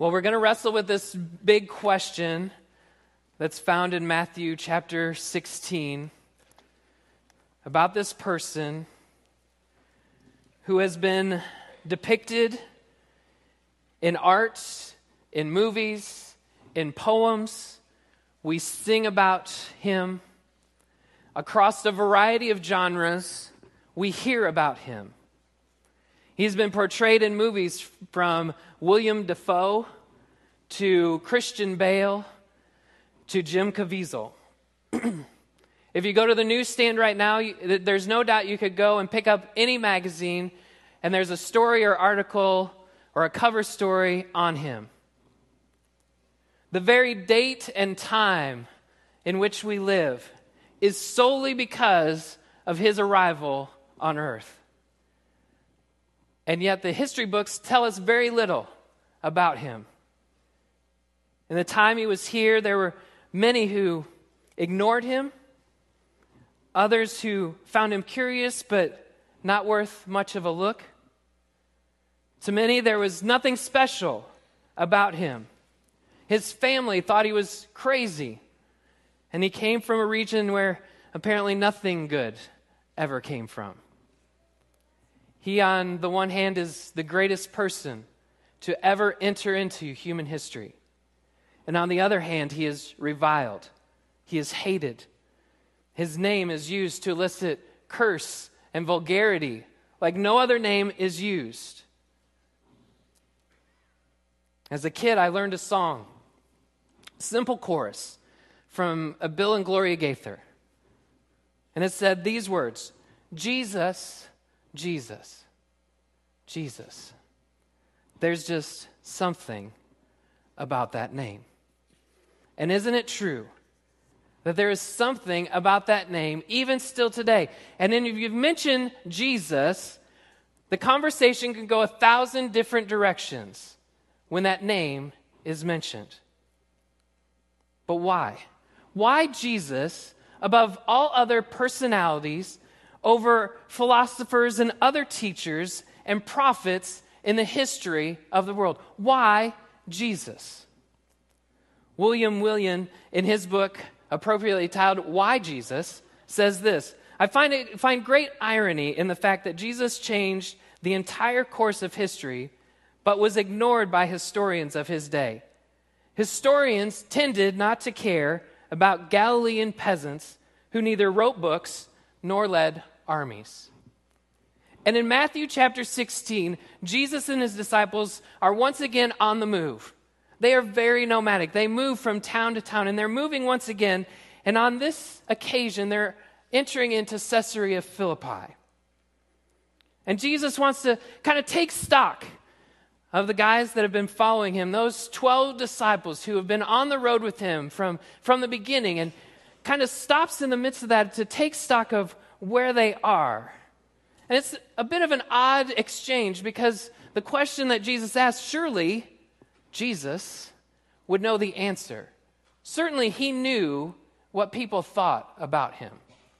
Well, we're going to wrestle with this big question that's found in Matthew chapter 16 about this person who has been depicted in art, in movies, in poems. We sing about him. Across a variety of genres, we hear about him. He's been portrayed in movies from William Dafoe to Christian Bale to Jim Caviezel. If you go to the newsstand right now, there's no doubt you could go and pick up any magazine, and there's a story or article or a cover story on him. The very date and time in which we live is solely because of his arrival on earth. And yet the history books tell us very little about him. In the time he was here, there were many who ignored him, others who found him curious but not worth much of a look. To many, there was nothing special about him. His family thought he was crazy, and he came from a region where apparently nothing good ever came from. He, on the one hand, is the greatest person to ever enter into human history. And on the other hand, he is reviled. He is hated. His name is used to elicit curse and vulgarity like no other name is used. As a kid, I learned a song, simple chorus from a Bill and Gloria Gaither. And it said these words, Jesus, Jesus, Jesus. There's just something about that name. And isn't it true that there is something about that name even still today? And then if you've mentioned Jesus, the conversation can go 1,000 different directions when that name is mentioned. But why? Why Jesus above all other personalities, over philosophers and other teachers and prophets in the history of the world? Why Jesus? William Willian, in his book, appropriately titled Why Jesus, says this: I find great irony in the fact that Jesus changed the entire course of history, but was ignored by historians of his day. Historians tended not to care about Galilean peasants who neither wrote books nor led armies. And in Matthew chapter 16, Jesus and his disciples are once again on the move. They are very nomadic. They move from town to town, and they're moving once again. And on this occasion, they're entering into Caesarea Philippi. And Jesus wants to kind of take stock of the guys that have been following him, those 12 disciples who have been on the road with him from the beginning, and kind of stops in the midst of that to take stock of where they are. And it's a bit of an odd exchange because the question that Jesus asked, surely Jesus would know the answer. Certainly he knew what people thought about him.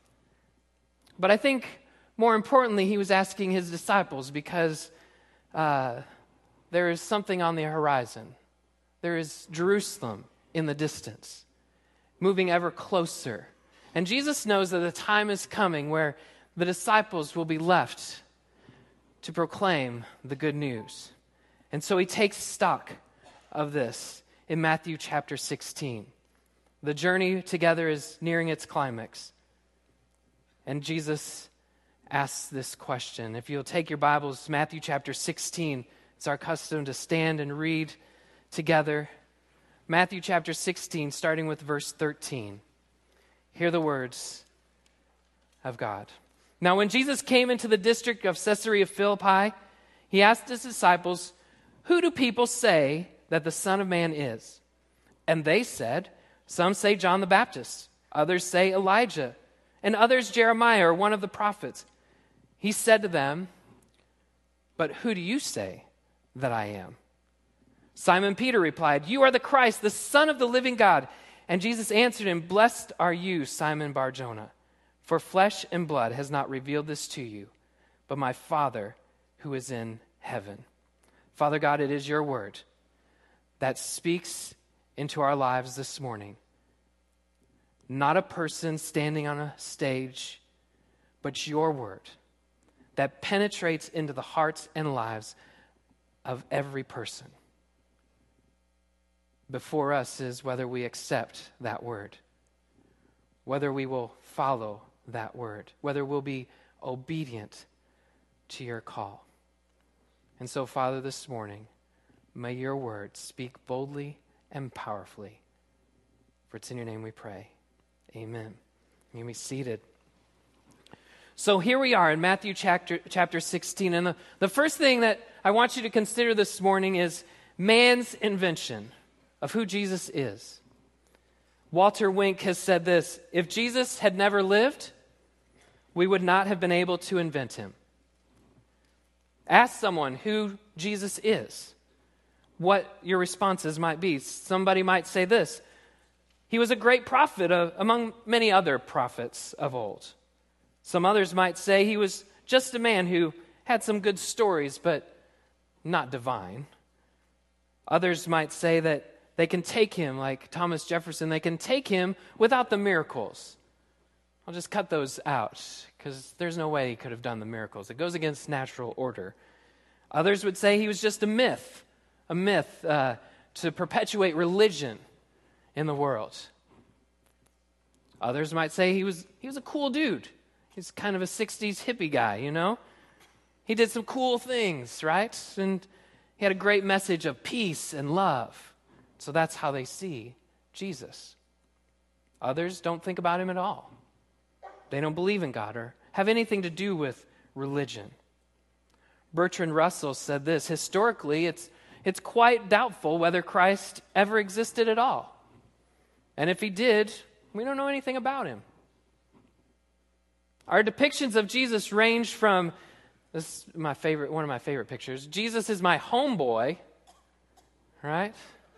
But I think more importantly, he was asking his disciples because there is something on the horizon. There is Jerusalem in the distance, moving ever closer. And Jesus knows that the time is coming where the disciples will be left to proclaim the good news. And so he takes stock of this in Matthew chapter 16. The journey together is nearing its climax. And Jesus asks this question. If you'll take your Bibles, Matthew chapter 16, it's our custom to stand and read together. Matthew chapter 16, starting with verse 13. Hear the words of God. Now, when Jesus came into the district of Caesarea Philippi, he asked his disciples, "Who do people say that the Son of Man is?" And they said, "Some say John the Baptist, others say Elijah, and others Jeremiah or one of the prophets." He said to them, "But who do you say that I am?" Simon Peter replied, "You are the Christ, the Son of the living God." And Jesus answered him, "Blessed are you, Simon Bar-Jonah, for flesh and blood has not revealed this to you, but my Father who is in heaven." Father God, it is your word that speaks into our lives this morning. Not a person standing on a stage, but your word that penetrates into the hearts and lives of every person. Before us is whether we accept that word, whether we will follow that word, whether we'll be obedient to your call. And so, Father, this morning, may your word speak boldly and powerfully. For it's in your name we pray. Amen. You can be seated. So here we are in Matthew chapter 16. And the first thing that I want you to consider this morning is man's invention of who Jesus is. Walter Wink has said this: if Jesus had never lived, we would not have been able to invent him. Ask someone who Jesus is, what your responses might be. Somebody might say this: he was a great prophet among many other prophets of old. Some others might say he was just a man who had some good stories, but not divine. Others might say that they can take him, like Thomas Jefferson, they can take him without the miracles. I'll just cut those out, because there's no way he could have done the miracles. It goes against natural order. Others would say he was just a myth to perpetuate religion in the world. Others might say he was a cool dude. He's kind of a 60s hippie guy, you know? He did some cool things, right? And he had a great message of peace and love. So that's how they see Jesus. Others don't think about him at all. They don't believe in God or have anything to do with religion. Bertrand Russell said this: historically, it's quite doubtful whether Christ ever existed at all. And if he did, we don't know anything about him. Our depictions of Jesus range from, this is one of my favorite pictures, Jesus is my homeboy, right?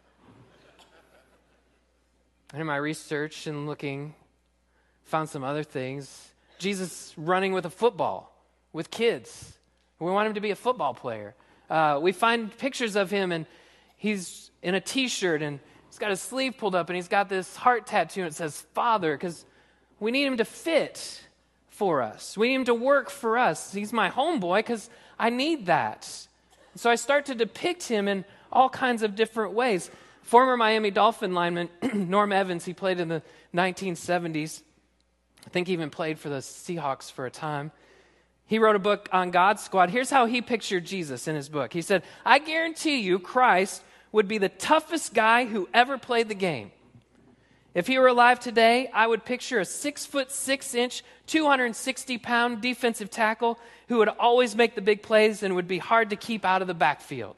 And in my research and looking, found some other things. Jesus running with a football, with kids. We want him to be a football player. We find pictures of him, and he's in a t-shirt, and he's got his sleeve pulled up, and he's got this heart tattoo, and it says Father, because we need him to fit for us. We need him to work for us. He's my homeboy because I need that. So I start to depict him in all kinds of different ways. Former Miami Dolphin lineman Norm Evans, he played in the 1970s. I think he even played for the Seahawks for a time. He wrote a book on God Squad. Here's how he pictured Jesus in his book. He said, I guarantee you Christ would be the toughest guy who ever played the game. If he were alive today, I would picture a 6'6", 260-pound defensive tackle who would always make the big plays and would be hard to keep out of the backfield.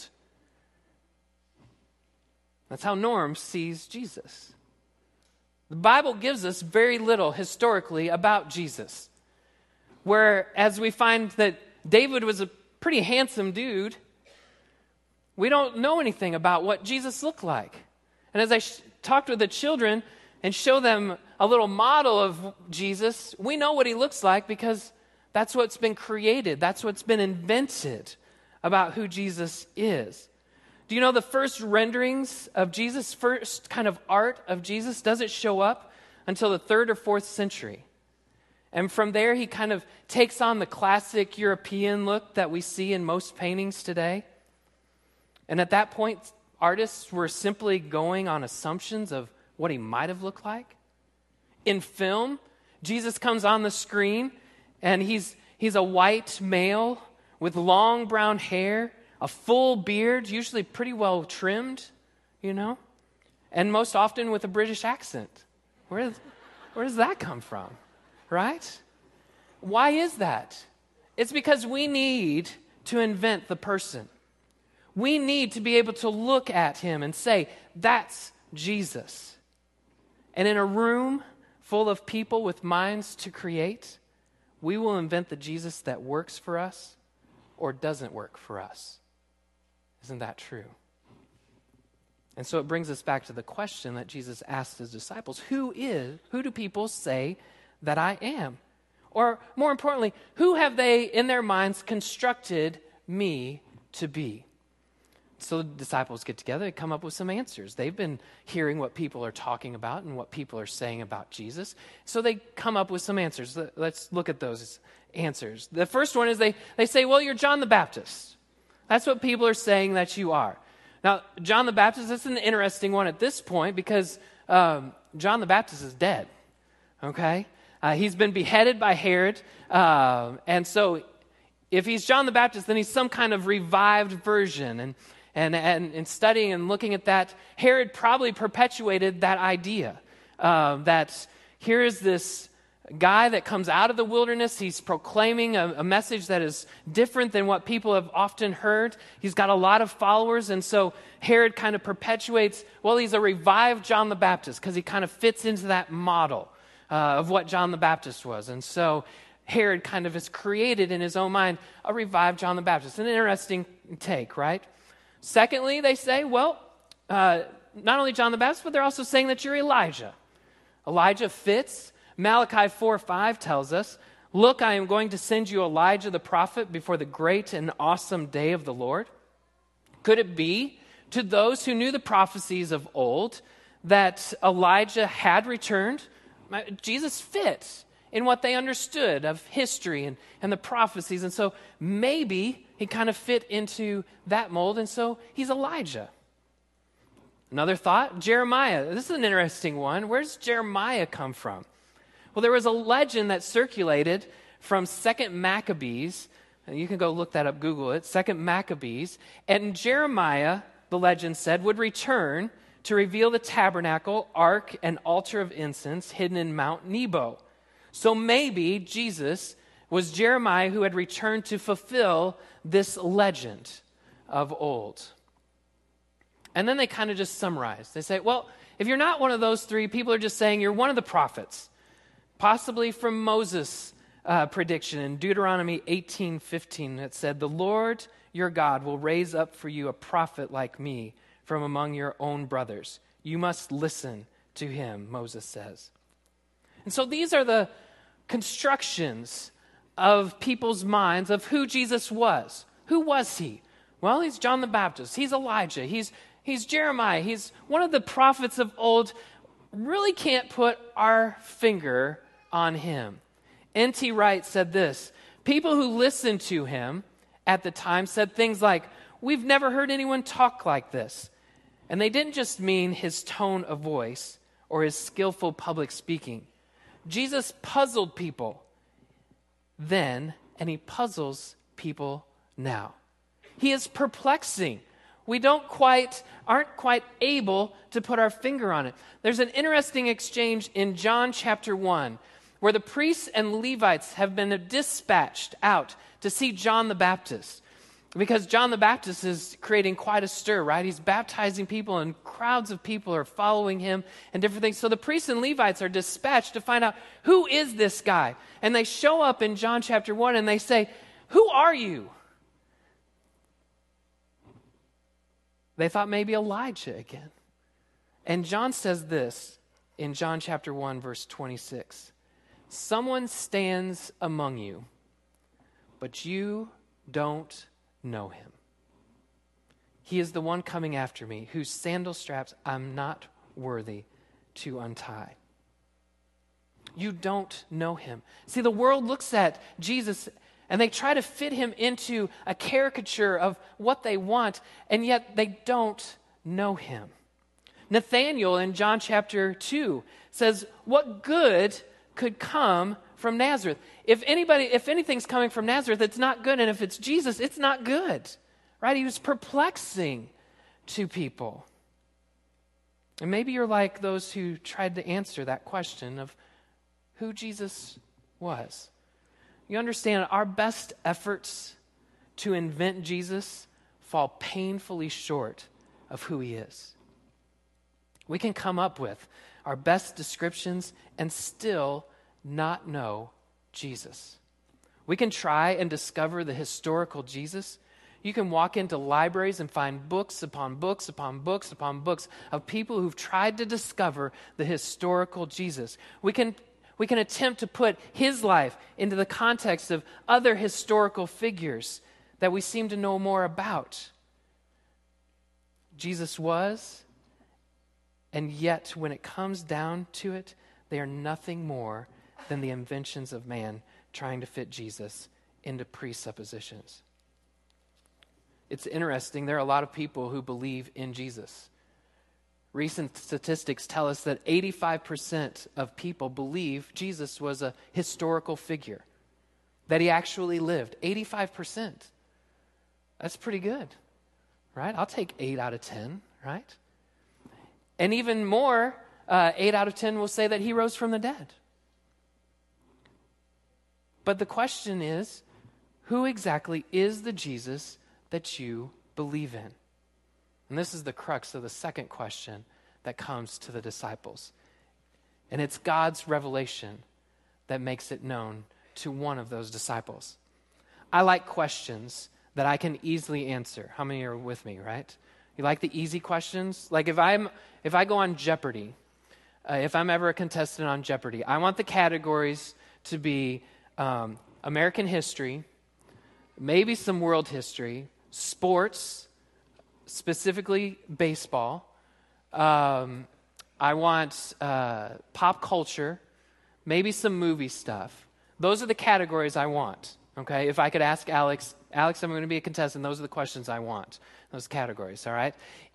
That's how Norm sees Jesus. The Bible gives us very little historically about Jesus. Whereas we find that David was a pretty handsome dude, we don't know anything about what Jesus looked like. And as I talked with the children and show them a little model of Jesus, we know what he looks like because that's what's been created. That's what's been invented about who Jesus is. Do you know the first renderings of Jesus, first kind of art of Jesus, doesn't show up until the 3rd or 4th century? And from there, he kind of takes on the classic European look that we see in most paintings today. And at that point, artists were simply going on assumptions of what he might have looked like. In film, Jesus comes on the screen, and he's a white male with long brown hair, a full beard, usually pretty well trimmed, you know, and most often with a British accent. Where does that come from, right? Why is that? It's because we need to invent the person. We need to be able to look at him and say, that's Jesus. And in a room full of people with minds to create, we will invent the Jesus that works for us or doesn't work for us. Isn't that true? And so it brings us back to the question that Jesus asked his disciples, who do people say that I am? Or more importantly, who have they in their minds constructed me to be? So the disciples get together, they come up with some answers. They've been hearing what people are talking about and what people are saying about Jesus. So they come up with some answers. Let's look at those answers. The first one is they say, well, you're John the Baptist. That's what people are saying that you are. Now, John the Baptist, that's an interesting one at this point because John the Baptist is dead, okay? He's been beheaded by Herod, and so if he's John the Baptist, then he's some kind of revived version. And in studying and looking at that, Herod probably perpetuated that idea that here is this guy that comes out of the wilderness. He's proclaiming a message that is different than what people have often heard. He's got a lot of followers, and so Herod kind of perpetuates, well, he's a revived John the Baptist because he kind of fits into that model of what John the Baptist was. And so Herod kind of has created in his own mind a revived John the Baptist. An interesting take, right? Secondly, they say, well, not only John the Baptist, but they're also saying that you're Elijah. Elijah fits. Malachi 4:5 tells us, look, I am going to send you Elijah the prophet before the great and awesome day of the Lord. Could it be, to those who knew the prophecies of old, that Elijah had returned? Jesus fits in what they understood of history and the prophecies. And so maybe he kind of fit into that mold, and so he's Elijah. Another thought, Jeremiah. This is an interesting one. Where does Jeremiah come from? Well, there was a legend that circulated from 2 Maccabees. And you can go look that up, Google it, 2 Maccabees. And Jeremiah, the legend said, would return to reveal the tabernacle, ark, and altar of incense hidden in Mount Nebo. So maybe Jesus was Jeremiah who had returned to fulfill this legend of old. And then they kind of just summarize. They say, well, if you're not one of those three, people are just saying you're one of the prophets, possibly from Moses' prediction in Deuteronomy 18:15 that said, the Lord your God will raise up for you a prophet like me from among your own brothers. You must listen to him, Moses says. And so these are the constructions of people's minds of who Jesus was. Who was he? Well, he's John the Baptist. He's Elijah. He's Jeremiah. He's one of the prophets of old. Really can't put our finger on him. N.T. Wright said this, people who listened to him at the time said things like, we've never heard anyone talk like this. And they didn't just mean his tone of voice or his skillful public speaking. Jesus puzzled people then, and he puzzles people now. He is perplexing. We aren't quite able to put our finger on it. There's an interesting exchange in John chapter 1 where the priests and Levites have been dispatched out to see John the Baptist. Because John the Baptist is creating quite a stir, right? He's baptizing people and crowds of people are following him and different things. So the priests and Levites are dispatched to find out, who is this guy? And they show up in John chapter 1 and they say, who are you? They thought maybe Elijah again. And John says this in John chapter 1, verse 26. Someone stands among you, but you don't know him. He is the one coming after me, whose sandal straps I'm not worthy to untie. You don't know him. See, the world looks at Jesus and they try to fit him into a caricature of what they want, and yet they don't know him. Nathanael in John chapter 2 says, what good could come from Nazareth? If anything's coming from Nazareth, it's not good, and if it's Jesus, it's not good. Right? He was perplexing to people. And maybe you're like those who tried to answer that question of who Jesus was. You understand, our best efforts to invent Jesus fall painfully short of who he is. We can come up with our best descriptions and still not know Jesus. We can try and discover the historical Jesus. You can walk into libraries and find books upon books upon books upon books of people who've tried to discover the historical Jesus. We can attempt to put his life into the context of other historical figures that we seem to know more about. Jesus was, and yet when it comes down to it, they are nothing more than the inventions of man trying to fit Jesus into presuppositions. It's interesting, there are a lot of people who believe in Jesus. Recent statistics tell us that 85% of people believe Jesus was a historical figure, that he actually lived. 85%. That's pretty good, right? I'll take 8 out of 10, right? And even more, 8 out of 10 will say that he rose from the dead. But the question is, who exactly is the Jesus that you believe in? And this is the crux of the second question that comes to the disciples. And it's God's revelation that makes it known to one of those disciples. I like questions that I can easily answer. How many are with me, right? You like the easy questions? Like if I go on Jeopardy, if I'm ever a contestant on Jeopardy, I want the categories to be American history, maybe some world history, sports, specifically baseball. I want pop culture, maybe some movie stuff. Those are the categories I want, okay? If I could ask Alex, I'm going to be a contestant, those are the questions I want, those categories, all right?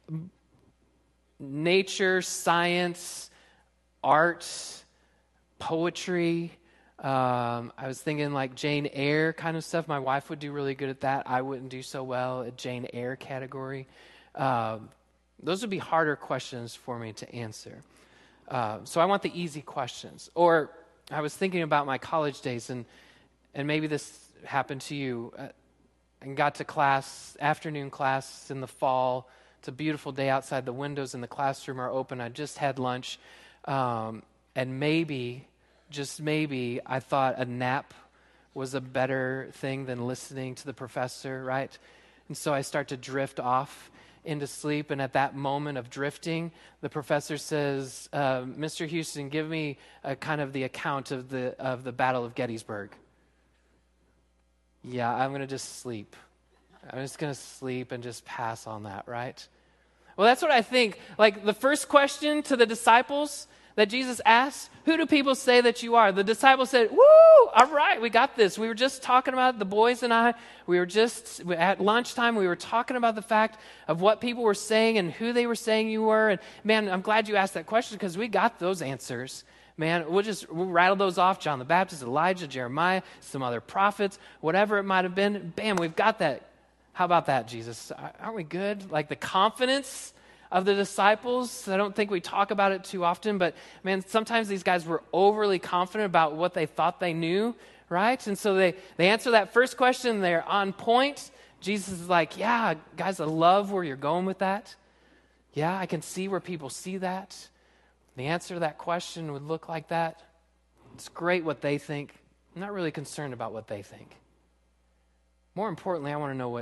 Nature, science, art, poetry. I was thinking like Jane Eyre kind of stuff. My wife would do really good at that. I wouldn't do so well at Jane Eyre category. Those would be harder questions for me to answer. So I want the easy questions. Or I was thinking about my college days, and maybe this happened to you, and got to class, afternoon class in the fall. It's a beautiful day outside. The windows in the classroom are open. I just had lunch, and maybe, just maybe, I thought a nap was a better thing than listening to the professor, right? And so I start to drift off into sleep, and at that moment of drifting, the professor says, Mr. Houston, give me kind of the account of the Battle of Gettysburg. Yeah, I'm going to just sleep. I'm just going to sleep and just pass on that, right? Well, that's what I think. Like the first question to the disciples that Jesus asked, who do people say that you are? The disciples said, woo, all right, we got this. We were just talking about, the boys and I, we were just, at lunchtime, we were talking about the fact of what people were saying and who they were saying you were. And man, I'm glad you asked that question because we got those answers. Man, we'll rattle those off. John the Baptist, Elijah, Jeremiah, some other prophets, whatever it might have been. Bam, we've got that. How about that, Jesus? Aren't we good? Like the confidence of the disciples. I don't think we talk about it too often, but man, sometimes these guys were overly confident about what they thought they knew, right? And so they answer that first question, they're on point. Jesus is like, yeah, guys, I love where you're going with that. Yeah, I can see where people see that. The answer to that question would look like that. It's great what they think. I'm not really concerned about what they think. More importantly, I want to know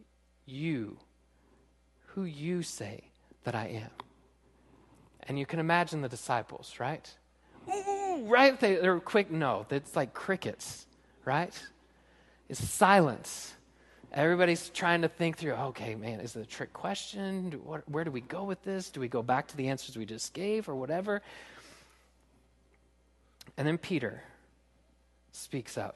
who you say that I am. And you can imagine the disciples, right? Ooh, right? They're quick. No, it's like crickets, right? It's silence. Everybody's trying to think through, okay, man, is it a trick question? Where do we go with this? Do we go back to the answers we just gave or whatever? And then Peter speaks up.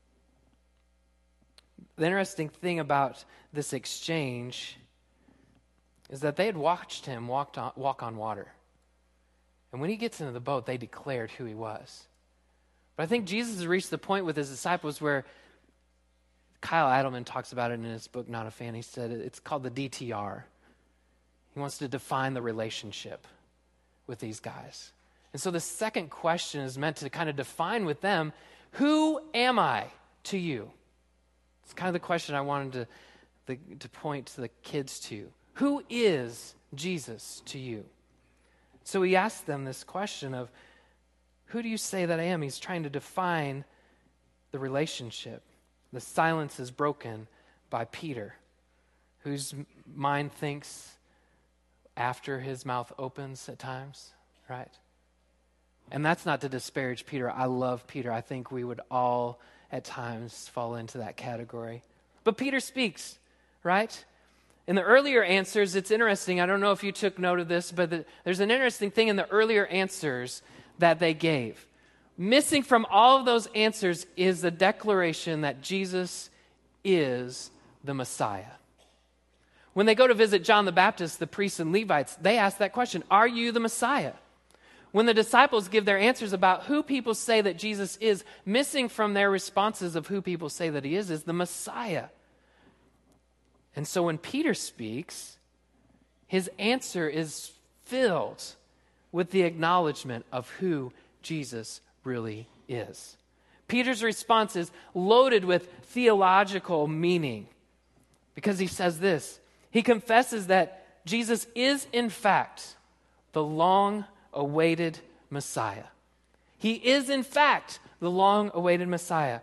The interesting thing about this exchange is that they had watched him walk on water. And when he gets into the boat, they declared who he was. But I think Jesus has reached the point with his disciples where Kyle Adelman talks about it in his book, Not a Fan. He said it's called the DTR. He wants to define the relationship with these guys. And so the second question is meant to kind of define with them, who am I to you? It's kind of the question I wanted to point to the kids to. Who is Jesus to you? So he asked them this question of, who do you say that I am? He's trying to define the relationship. The silence is broken by Peter, whose mind thinks after his mouth opens at times, right? And that's not to disparage Peter. I love Peter. I think we would all at times fall into that category. But Peter speaks, right? In the earlier answers, it's interesting. I don't know if you took note of this, but there's an interesting thing in the earlier answers that they gave. Missing from all of those answers is the declaration that Jesus is the Messiah. When they go to visit John the Baptist, the priests and Levites, they ask that question, are you the Messiah? When the disciples give their answers about who people say that Jesus is, missing from their responses of who people say that he is the Messiah. And so when Peter speaks, his answer is filled with the acknowledgement of who Jesus really is. Peter's response is loaded with theological meaning because he says this. He confesses that Jesus is, in fact, the long-awaited Messiah. He is, in fact, the long-awaited Messiah.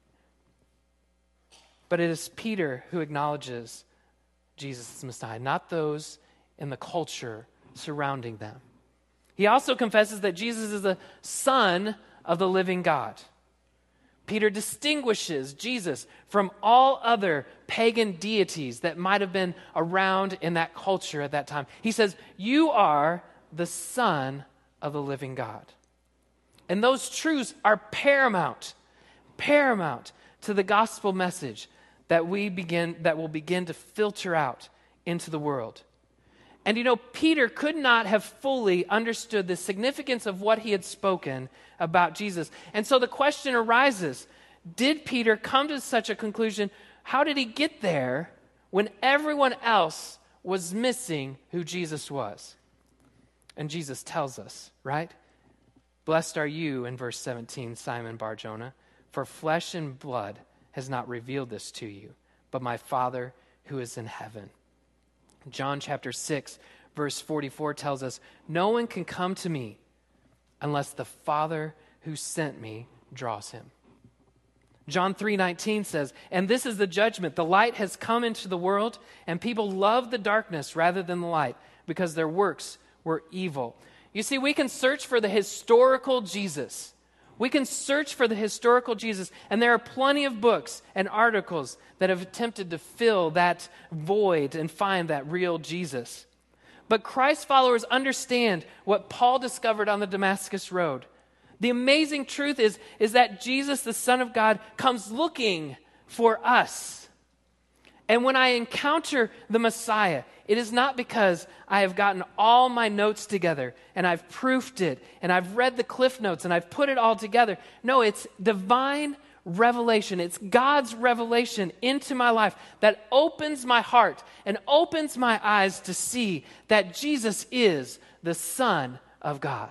But it is Peter who acknowledges Jesus as Messiah, not those in the culture surrounding them. He also confesses that Jesus is the Son of the living God. Peter distinguishes Jesus from all other pagan deities that might have been around in that culture at that time. He says, you are the Son of the living God. And those truths are paramount to the gospel message that will begin to filter out into the world. And you know, Peter could not have fully understood the significance of what he had spoken about Jesus. And so the question arises, did Peter come to such a conclusion? How did he get there when everyone else was missing who Jesus was? And Jesus tells us, right? Blessed are you, in verse 17, Simon Bar-Jonah, for flesh and blood has not revealed this to you, but my Father who is in heaven. John chapter 6, verse 44 tells us, no one can come to me unless the Father who sent me draws him. John 3:19 says, and this is the judgment. The light has come into the world, and people love the darkness rather than the light because their works were evil. You see, we can search for the historical Jesus. We can search for the historical Jesus, and there are plenty of books and articles that have attempted to fill that void and find that real Jesus. But Christ followers understand what Paul discovered on the Damascus Road. The amazing truth is that Jesus, the Son of God, comes looking for us. And when I encounter the Messiah, it is not because I have gotten all my notes together and I've proofed it and I've read the Cliff Notes and I've put it all together. No, it's divine revelation. It's God's revelation into my life that opens my heart and opens my eyes to see that Jesus is the Son of God.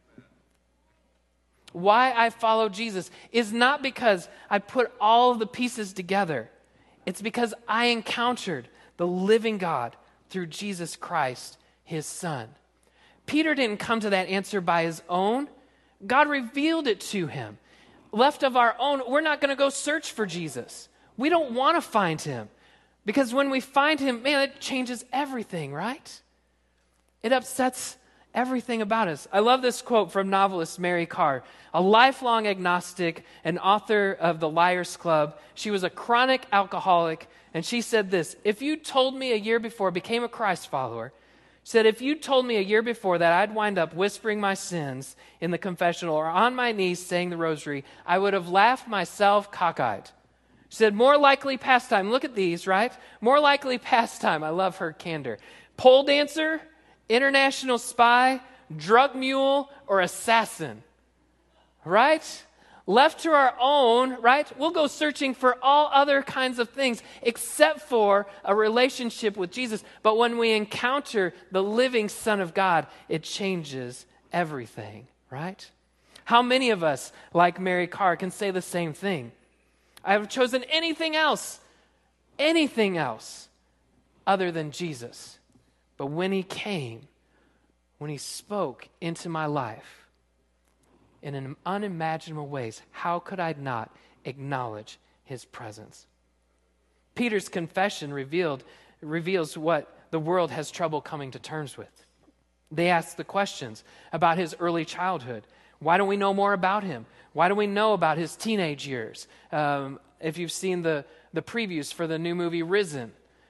Why I follow Jesus is not because I put all of the pieces together. It's because I encountered the living God through Jesus Christ, his Son. Peter didn't come to that answer by his own. God revealed it to him. Left of our own, we're not going to go search for Jesus. We don't want to find him. Because when we find him, man, it changes everything, right? It upsets everything about us. I love this quote from novelist Mary Karr, a lifelong agnostic and author of The Liars Club. She was a chronic alcoholic, and she said this, if you told me a year before, became a Christ follower, said, if you told me a year before that I'd wind up whispering my sins in the confessional or on my knees saying the rosary, I would have laughed myself cockeyed. She said, more likely pastime. Look at these, right? More likely pastime. I love her candor. Pole dancer, international spy, drug mule, or assassin. Right? Left to our own, right? We'll go searching for all other kinds of things except for a relationship with Jesus. But when we encounter the living Son of God, it changes everything, right? How many of us, like Mary Karr, can say the same thing? I have chosen anything else other than Jesus. But when he came, when he spoke into my life, in unimaginable ways, how could I not acknowledge his presence? Peter's confession reveals what the world has trouble coming to terms with. They ask the questions about his early childhood. Why don't we know more about him? Why do we know about his teenage years? If you've seen the previews for the new movie Risen,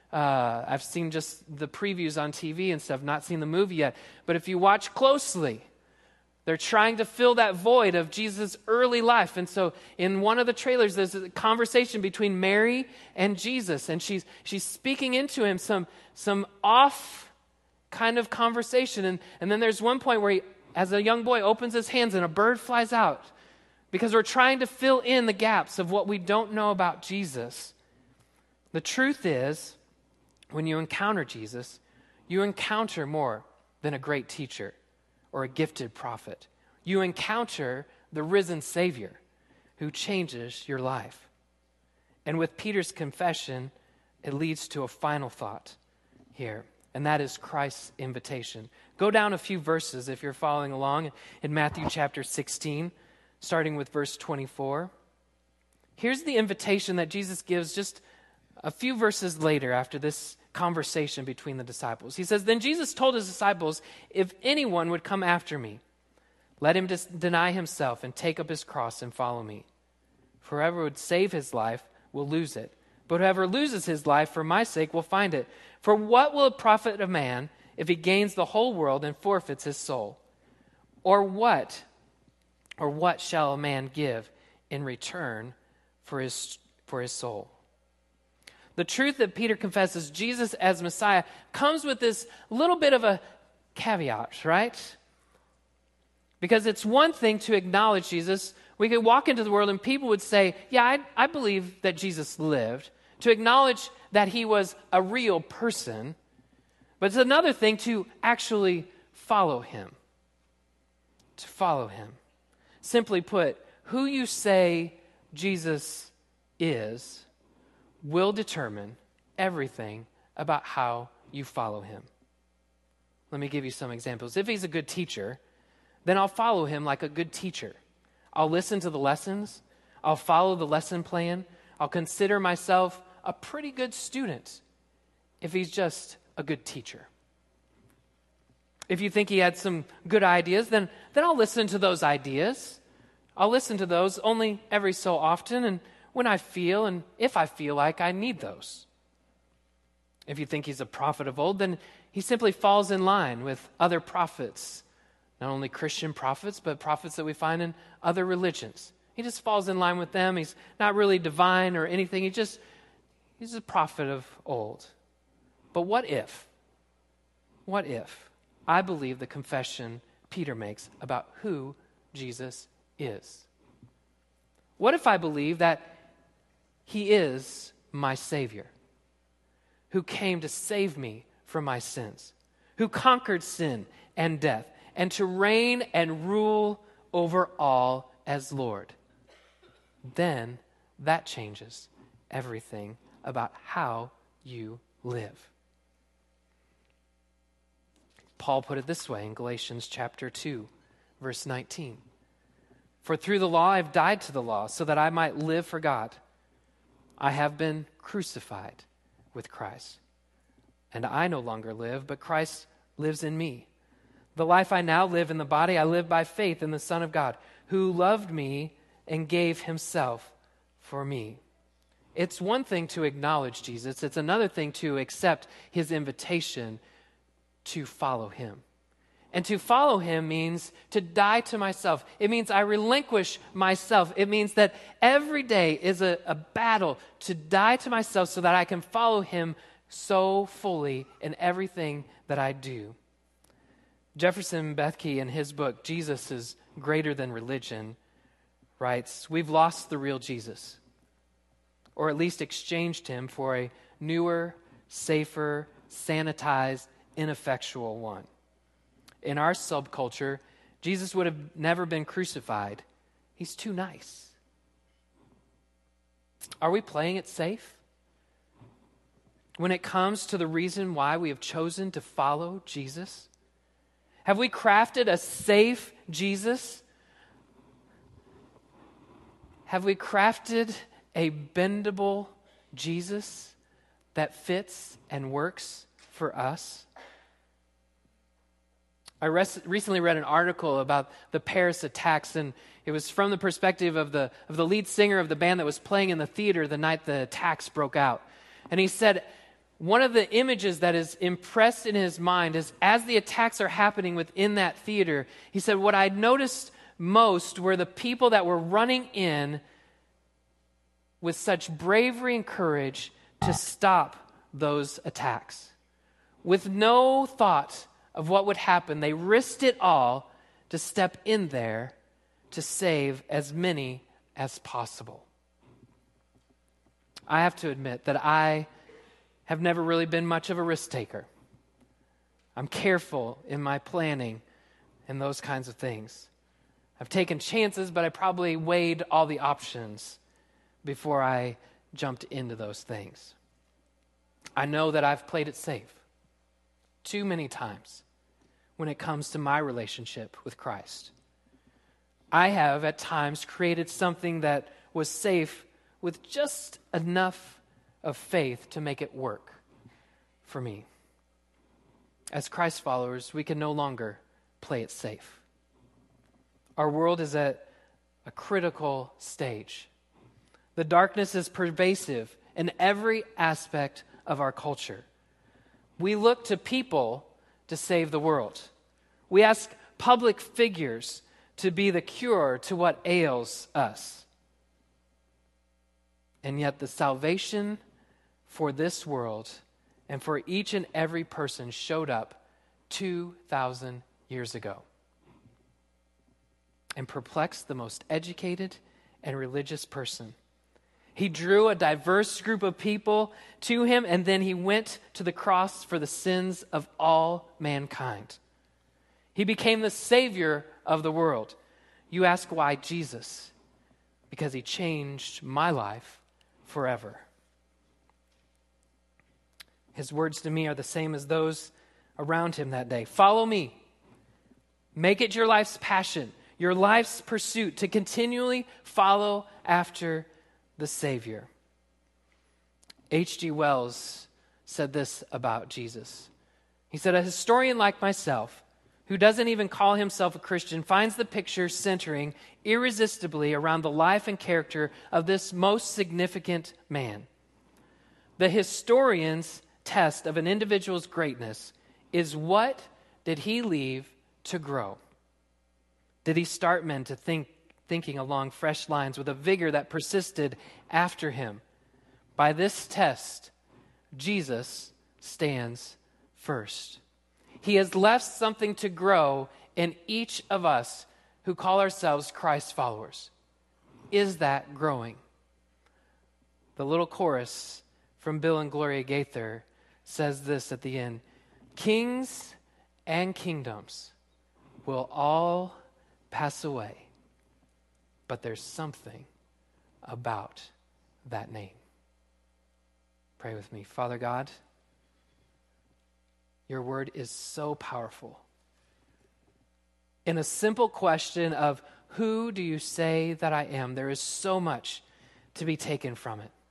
I've seen just the previews on TV and stuff, not seen the movie yet. But if you watch closely, they're trying to fill that void of Jesus' early life. And so in one of the trailers, there's a conversation between Mary and Jesus. And she's speaking into him some off kind of conversation. And then there's one point where he, as a young boy, opens his hands and a bird flies out. Because we're trying to fill in the gaps of what we don't know about Jesus. The truth is, when you encounter Jesus, you encounter more than a great teacher or a gifted prophet. You encounter the risen Savior who changes your life. And with Peter's confession, it leads to a final thought here, and that is Christ's invitation. Go down a few verses if you're following along in Matthew chapter 16, starting with verse 24. Here's the invitation that Jesus gives just a few verses later after this conversation between the disciples. He says, "Then Jesus told his disciples, 'If anyone would come after me, let him deny himself and take up his cross and follow me. For whoever would save his life will lose it. But whoever loses his life for my sake will find it. For what will it profit a man if he gains the whole world and forfeits his soul? Or what shall a man give in return for his soul?'" The truth that Peter confesses, Jesus as Messiah, comes with this little bit of a caveat, right? Because it's one thing to acknowledge Jesus. We could walk into the world and people would say, yeah, I believe that Jesus lived. To acknowledge that he was a real person. But it's another thing to actually follow him. To follow him. Simply put, who you say Jesus is will determine everything about how you follow him. Let me give you some examples. If he's a good teacher, then I'll follow him like a good teacher. I'll listen to the lessons. I'll follow the lesson plan. I'll consider myself a pretty good student if he's just a good teacher. If you think he had some good ideas, then I'll listen to those ideas. I'll listen to those only every so often and when I feel and if I feel like I need those. If you think he's a prophet of old, then he simply falls in line with other prophets. Not only Christian prophets, but prophets that we find in other religions. He just falls in line with them. He's not really divine or anything. He's a prophet of old. But what if I believe the confession Peter makes about who Jesus is? What if I believe that he is my Savior, who came to save me from my sins, who conquered sin and death, and to reign and rule over all as Lord? Then that changes everything about how you live. Paul put it this way in Galatians chapter 2, verse 19. "For through the law I've died to the law, so that I might live for God. I have been crucified with Christ. And I no longer live, but Christ lives in me. The life I now live in the body, I live by faith in the Son of God, who loved me and gave himself for me." It's one thing to acknowledge Jesus. It's another thing to accept his invitation to follow him. And to follow him means to die to myself. It means I relinquish myself. It means that every day is a battle to die to myself so that I can follow him so fully in everything that I do. Jefferson Bethke, in his book, Jesus is Greater Than Religion, writes, "We've lost the real Jesus, or at least exchanged him for a newer, safer, sanitized, ineffectual one. In our subculture, Jesus would have never been crucified. He's too nice." Are we playing it safe? When it comes to the reason why we have chosen to follow Jesus? Have we crafted a safe Jesus? Have we crafted a bendable Jesus that fits and works for us? I recently read an article about the Paris attacks, and it was from the perspective of the lead singer of the band that was playing in the theater the night the attacks broke out. And he said, one of the images that is impressed in his mind is as the attacks are happening within that theater, he said, what I noticed most were the people that were running in with such bravery and courage to stop those attacks. With no thought of what would happen, they risked it all to step in there to save as many as possible. I have to admit that I have never really been much of a risk taker. I'm careful in my planning and those kinds of things. I've taken chances, but I probably weighed all the options before I jumped into those things. I know that I've played it safe too many times when it comes to my relationship with Christ. I have at times created something that was safe with just enough of faith to make it work for me. As Christ followers, we can no longer play it safe. Our world is at a critical stage. The darkness is pervasive in every aspect of our culture. We look to people to save the world. We ask public figures to be the cure to what ails us. And yet the salvation for this world and for each and every person showed up 2,000 years ago and perplexed the most educated and religious person. He drew a diverse group of people to him, and then he went to the cross for the sins of all mankind. He became the Savior of the world. You ask why Jesus? Because he changed my life forever. His words to me are the same as those around him that day. Follow me. Make it your life's passion, your life's pursuit to continually follow after the Savior. H.G. Wells said this about Jesus. He said, a historian like myself, who doesn't even call himself a Christian, finds the picture centering irresistibly around the life and character of this most significant man. The historian's test of an individual's greatness is, what did he leave to grow? Did he start men to thinking along fresh lines with a vigor that persisted after him? By this test, Jesus stands first. He has left something to grow in each of us who call ourselves Christ followers. Is that growing? The little chorus from Bill and Gloria Gaither says this at the end: kings and kingdoms will all pass away, but there's something about that name. Pray with me. Father God, your word is so powerful. In a simple question of, who do you say that I am? There is so much to be taken from it.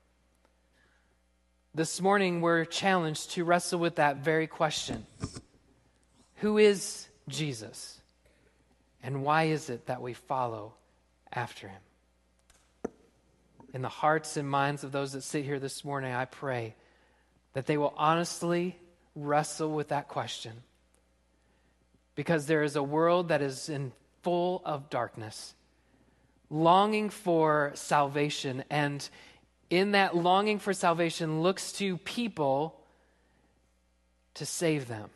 This morning, we're challenged to wrestle with that very question. Who is Jesus? And why is it that we follow after him? In the hearts and minds of those that sit here this morning, I pray that they will honestly wrestle with that question. Because there is a world that is full of darkness, longing for salvation, and in that longing for salvation looks to people to save them.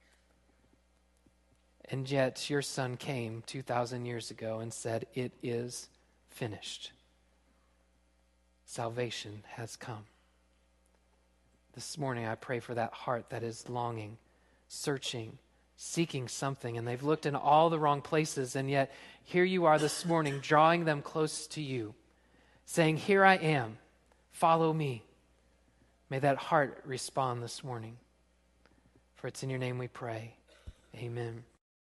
And yet your son came 2,000 years ago and said, it is finished. Salvation has come. This morning I pray for that heart that is longing, searching, seeking something, and they've looked in all the wrong places, and yet here you are this morning drawing them close to you, saying, here I am, follow me. May that heart respond this morning. For it's in your name we pray. Amen.